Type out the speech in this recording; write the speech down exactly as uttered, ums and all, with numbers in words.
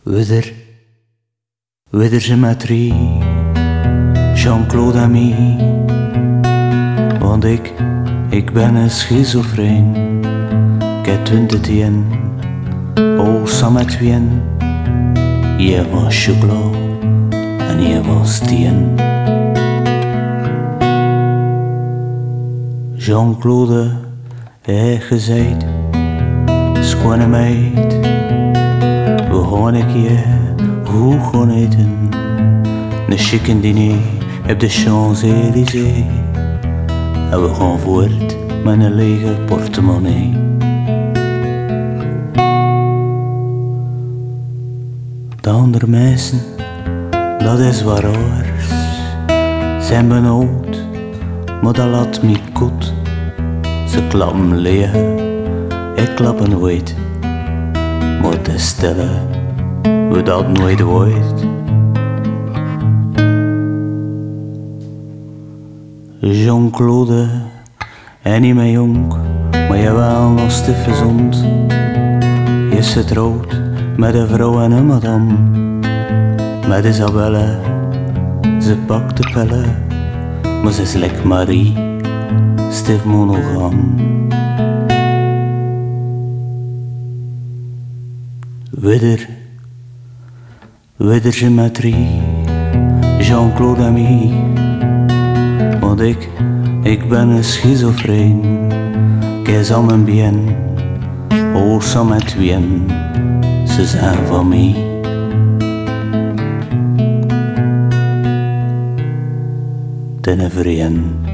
Weder, weder geometrie, Jean-Claude Ami. Want ik, ik ben een schizofreen. Ik heb twintig yen, oh samet wien. Je was chocola en je was tien. Jean-Claude, hij gezegd, schone meid. We gaan een keer goed gaan eten. Een chique diner op de Champs-Élysées. En we gaan voort met een lege portemonnee. De andere mensen, dat is waar raars. Zijn benauwd, maar dat laat me goed. Ze klappen leeg, ik klap nooit. Maar te stellen, we dat nooit ooit. Jean-Claude, en niet meer jong, maar je wel nog stif gezond. Je is getrouwd met een vrouw en een madame. Met Isabelle, ze pakt de pellen, maar ze is like Marie, stif monogam. Weder, weder geometrie, Jean-Claude Ami. Want ik, ik ben een schizofreen. Kijk samen bien, oh samet wien. Ze zijn van mij. Ten vriend.